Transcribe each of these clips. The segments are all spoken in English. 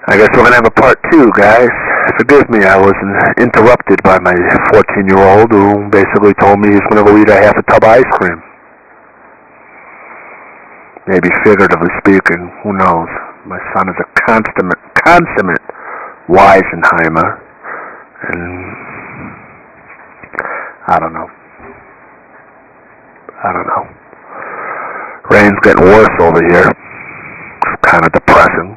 I guess we're going to have a part 2, guys. Forgive me, I was interrupted by my 14-year-old who basically told me he's going to go eat a half a tub of ice cream. Maybe figuratively speaking, who knows. My son is a consummate Weisenheimer, and I don't know. Rain's getting worse over here. It's kind of depressing.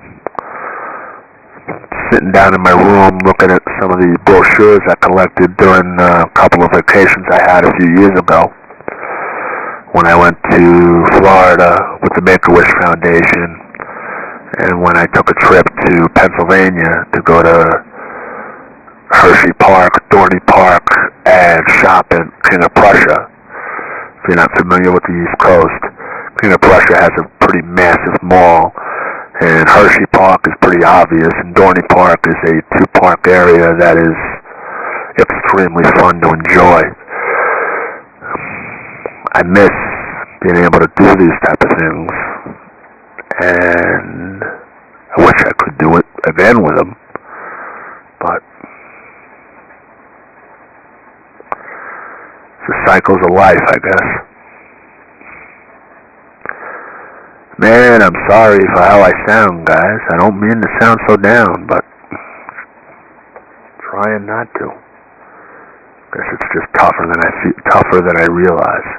Sitting down in my room looking at some of the brochures I collected during a couple of vacations I had a few years ago when I went to Florida with the Make-A-Wish Foundation and when I took a trip to Pennsylvania to go to Hershey Park, Dorney Park, and shop at King of Prussia. If you're not familiar with the East Coast, King of Prussia has a pretty massive mall, and Hershey Park is pretty obvious, and Dorney Park is a two-park area that is extremely fun to enjoy. I miss being able to do these type of things, and I wish I could do it again with them, but it's the cycles of life, I guess. Man, I'm sorry for how I sound, guys. I don't mean to sound so down, but trying not to. Guess it's just tougher than I realize.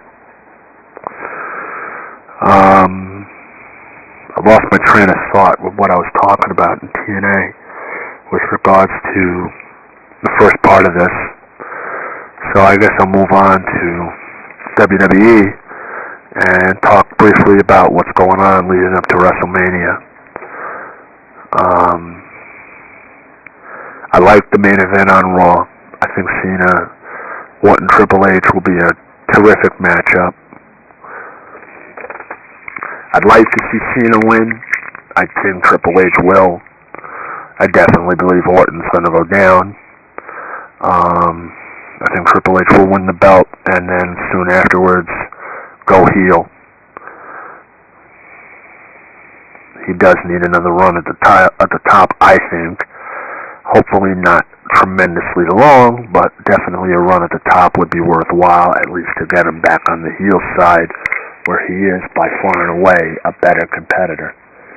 I lost my train of thought with what I was talking about in TNA with regards to the first part of this. So I guess I'll move on to WWE and talk briefly about what's going on leading up to WrestleMania. I like the main event on Raw. I think Cena, Orton, Triple H will be a terrific matchup. I'd like to see Cena win. I think Triple H will. I definitely believe Orton's going to go down. I think Triple H will win the belt and then soon afterwards go heel. He does need another run at the top, I think. Hopefully not tremendously long, but definitely a run at the top would be worthwhile, at least to get him back on the heel side, where he is by far and away a better competitor.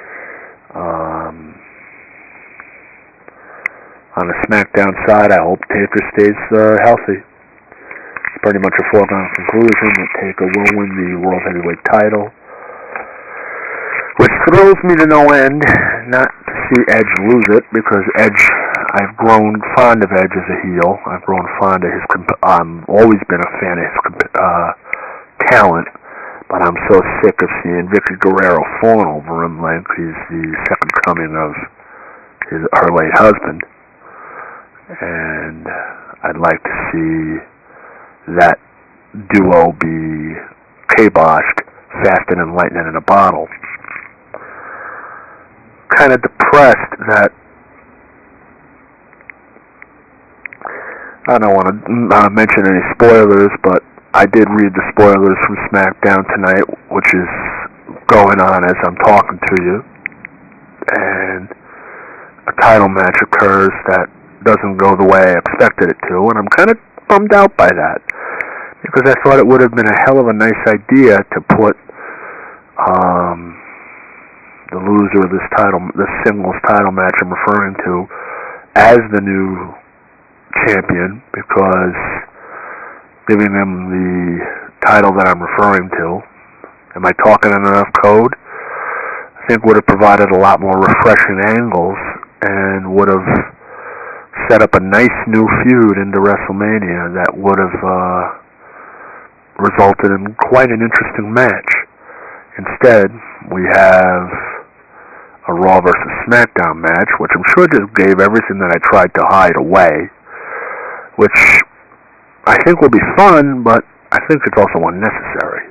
On the SmackDown side, I hope Taker stays healthy. It's pretty much a foregone conclusion that Taker will win the World Heavyweight title, which thrills me to no end, not to see Edge lose it, because Edge, I've grown fond of Edge as a heel. I've grown fond of his, always been a fan of his talent, but I'm so sick of seeing Vicky Guerrero falling over him like he's the second coming of her late husband. And I'd like to see that duo be kiboshed faster than lightning in a bottle. Kind of depressed that I don't want to mention any spoilers, but I did read the spoilers from SmackDown tonight, which is going on as I'm talking to you, and a title match occurs that doesn't go the way I expected it to, and I'm kind of bummed out by that, because I thought it would have been a hell of a nice idea to put the loser of this singles title match I'm referring to as the new champion, because giving him the title that I'm referring to, am I talking in enough code? I think would have provided a lot more refreshing angles and would have set up a nice new feud into WrestleMania that would have resulted in quite an interesting match. Instead, we have a Raw versus SmackDown match, which I'm sure just gave everything that I tried to hide away, which I think will be fun, but I think it's also unnecessary.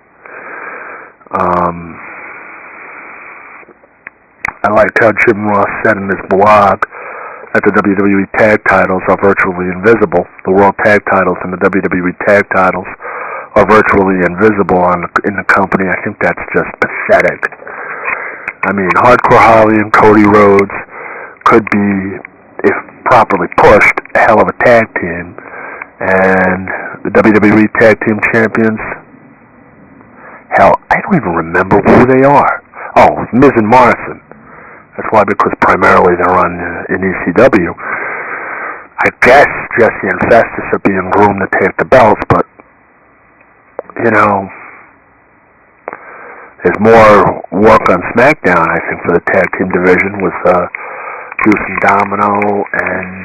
I liked how Jim Ross said in his blog that the WWE Tag Titles are virtually invisible. The World Tag Titles and the WWE Tag Titles are virtually invisible in the company. I think that's just pathetic. I mean, Hardcore Holly and Cody Rhodes could be, if properly pushed, a hell of a tag team. And the WWE Tag Team Champions, hell, I don't even remember who they are. Oh, Miz and Morrison. That's why, because primarily they're on in ECW. I guess Jesse and Festus are being groomed to take the belts, but, you know, there's more work on SmackDown, I think, for the tag team division with Juice and Domino and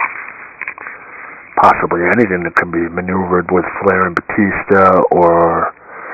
possibly anything that can be maneuvered with Flair and Batista, or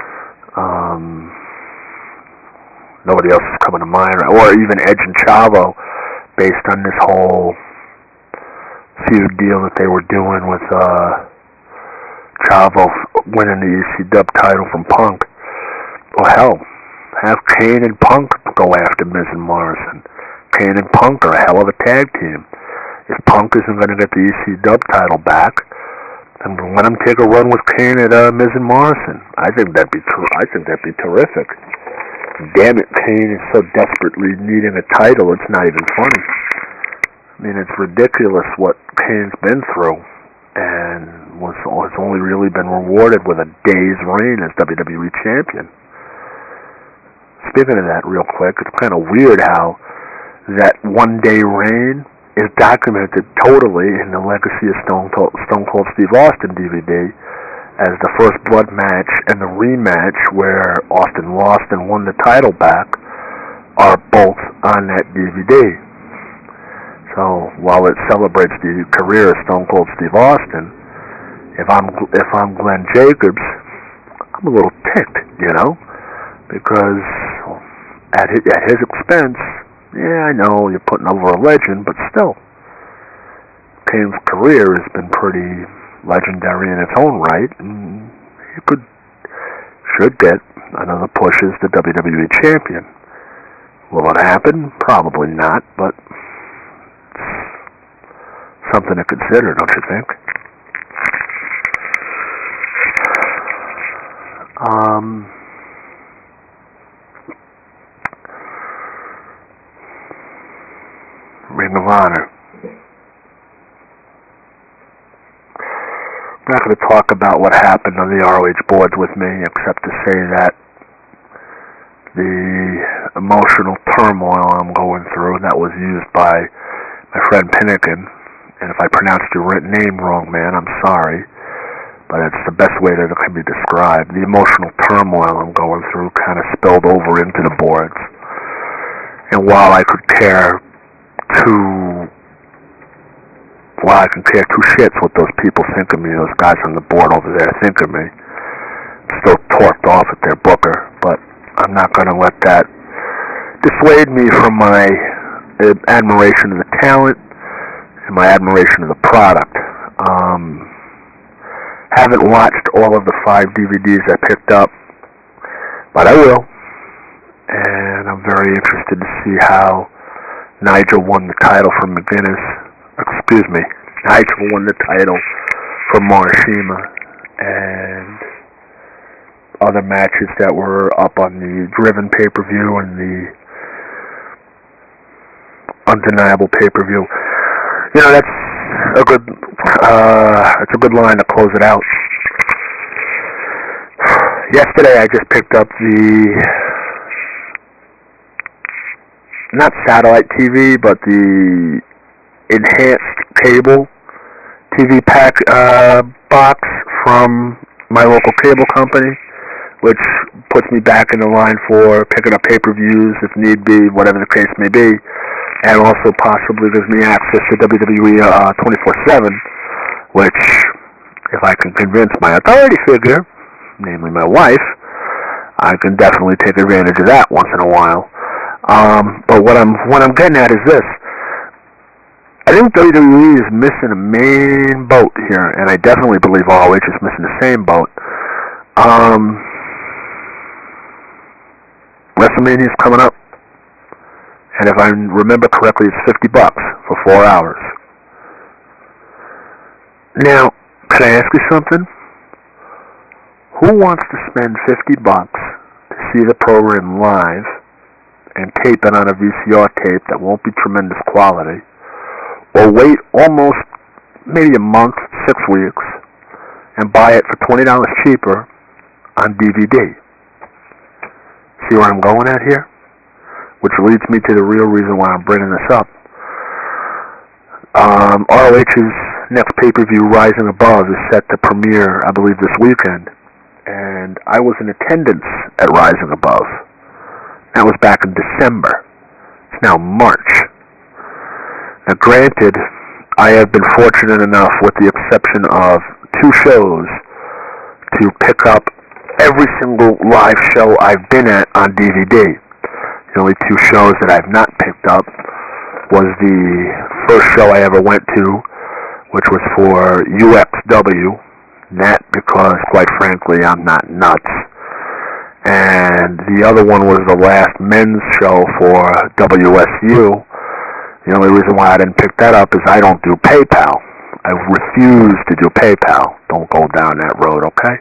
nobody else is coming to mind, or even Edge and Chavo, based on this whole feud deal that they were doing with Chavo winning the ECW title from Punk. Well, hell, have Kane and Punk go after Miz and Morrison. Kane and Punk are a hell of a tag team. If Punk isn't going to get the ECW title back, then let him take a run with Kane at Miz and Morrison. I think that'd be terrific. Damn it, Kane is so desperately needing a title, it's not even funny. I mean, it's ridiculous what Kane's been through, and has only really been rewarded with a day's reign as WWE Champion. Speaking of that real quick, it's kind of weird how that one-day reign is documented totally in the Legacy of Stone Cold Steve Austin DVD as the first blood match and the rematch where Austin lost and won the title back are both on that DVD. So while it celebrates the career of Stone Cold Steve Austin, if I'm Glenn Jacobs, I'm a little ticked, you know, because at his expense, yeah, I know you're putting over a legend, but still, Kane's career has been pretty legendary in its own right, and he should get another push as the WWE Champion. Will it happen? Probably not, but something to consider, don't you think? Ring of Honor. I'm not going to talk about what happened on the ROH boards with me, except to say that the emotional turmoil I'm going through, that was used by my friend Pinnakin, and if I pronounced your name wrong, man, I'm sorry, but it's the best way that it can be described. The emotional turmoil I'm going through kind of spilled over into the boards, and while I can care two shits what those people think of me, those guys on the board over there think of me, still torqued off at their booker, but I'm not going to let that dissuade me from my admiration of the talent and my admiration of the product. Haven't watched all of the 5 DVDs I picked up, but I will, and I'm very interested to see how Nigel won the title from Nigel won the title from Morishima, and other matches that were up on the Driven pay-per-view and the Undeniable pay-per-view. You know, that's a good line to close it out. Yesterday I just picked up the, not satellite TV, but the enhanced cable TV pack box from my local cable company, which puts me back in the line for picking up pay-per-views if need be, whatever the case may be, and also possibly gives me access to WWE 24/7, which, if I can convince my authority figure, namely my wife, I can definitely take advantage of that once in a while. But what I'm getting at is this. I think WWE is missing a main boat here, and I definitely believe ROH is missing the same boat. WrestleMania is coming up, and if I remember correctly, it's $50 for 4 hours. Now, can I ask you something? Who wants to spend $50 to see the program live and tape it on a VCR tape that won't be tremendous quality, or wait almost maybe a month, 6 weeks, and buy it for $20 cheaper on DVD. See where I'm going at here? Which leads me to the real reason why I'm bringing this up. ROH's next pay-per-view, Rising Above, is set to premiere, I believe, this weekend. And I was in attendance at Rising Above. That was back in December. It's now March. Now, granted, I have been fortunate enough, with the exception of 2 shows, to pick up every single live show I've been at on DVD. The only 2 shows that I've not picked up was the first show I ever went to, which was for UXW, that because, quite frankly, I'm not nuts. And the other one was the last men's show for WSU. The only reason why I didn't pick that up is I don't do PayPal. I refuse to do PayPal. Don't go down that road, okay?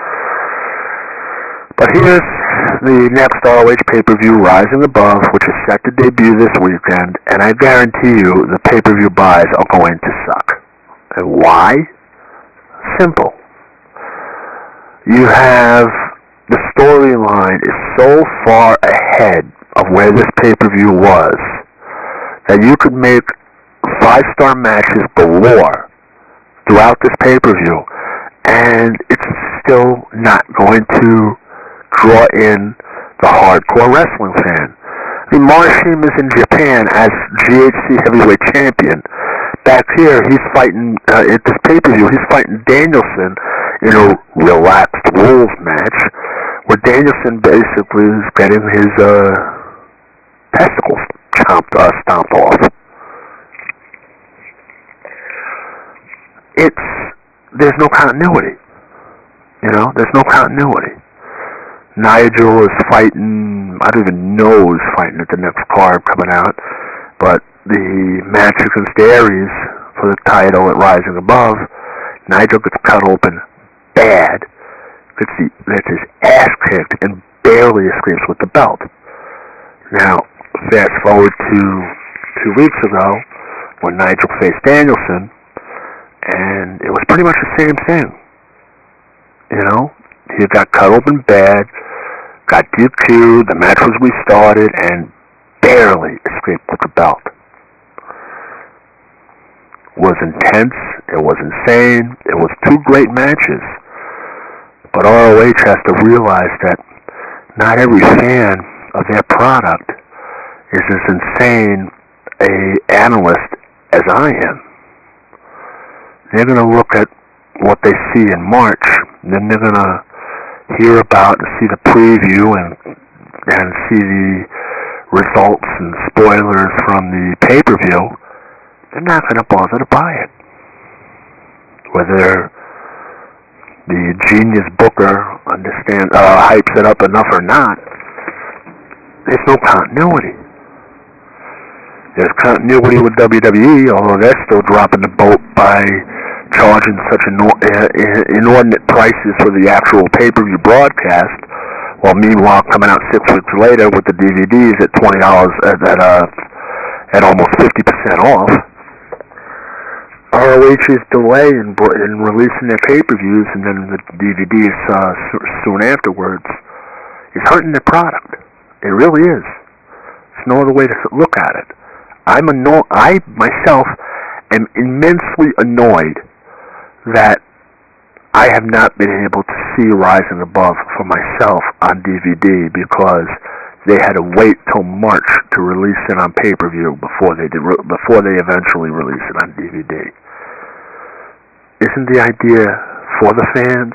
But here's the next ROH pay-per-view, Rising Above, which is set to debut this weekend, and I guarantee you the pay-per-view buys are going to suck. And why? Simple. You have the storyline is so far ahead of where this pay-per-view was that you could make 5-star matches galore throughout this pay-per-view, and it's still not going to draw in the hardcore wrestling fan. I mean, Marshim is in Japan as GHC Heavyweight Champion. Back here, he's fighting, at this pay-per-view, he's fighting Danielson in a relaxed rules match, where Danielson basically is getting his testicles stomped off. There's no continuity. You know, there's no continuity. Nigel is fighting, I don't even know who's fighting at the next card coming out, but the match against Aries for the title at Rising Above, Nigel gets cut open bad, gets his ass kicked, and barely escapes with the belt. Now, fast forward to 2 weeks ago, when Nigel faced Danielson, and it was pretty much the same thing. You know, he got cut open bad, got DQ'd, the match was restarted, and barely escaped with the belt. It was intense, it was insane, it was 2 great matches. But ROH has to realize that not every fan of their product is as insane an analyst as I am. They're going to look at what they see in March, and then they're going to hear about and see the preview and see the results and spoilers from the pay-per-view. They're not going to bother to buy it. Whether the genius booker hypes it up enough or not, there's no continuity. There's continuity with WWE, although they're still dropping the boat by charging such inordinate prices for the actual pay-per-view broadcast, while meanwhile coming out 6 weeks later with the DVDs at $20 at almost 50% off. ROH's delay in releasing their pay-per-views and then the DVDs soon afterwards is hurting their product. It really is. There's no other way to look at it. I myself am immensely annoyed that I have not been able to see Rising Above for myself on DVD because they had to wait till March to release it on pay-per-view before they eventually release it on DVD. Isn't the idea for the fans?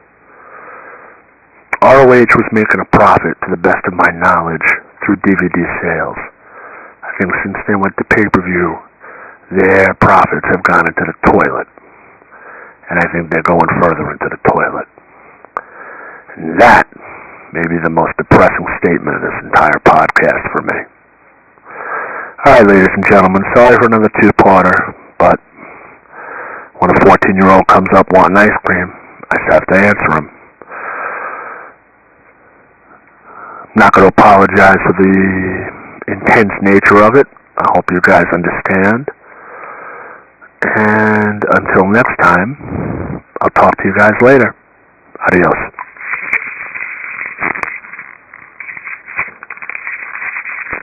ROH was making a profit, to the best of my knowledge, through DVD sales. I think since they went to pay-per-view, their profits have gone into the toilet. And I think they're going further into the toilet. And that may be the most depressing statement of this entire podcast for me. Alright, ladies and gentlemen, sorry for another 2-parter, but when a 14-year-old comes up wanting ice cream, I just have to answer him. Not going to apologize for the intense nature of it. I hope you guys understand. And until next time, I'll talk to you guys later. Adios.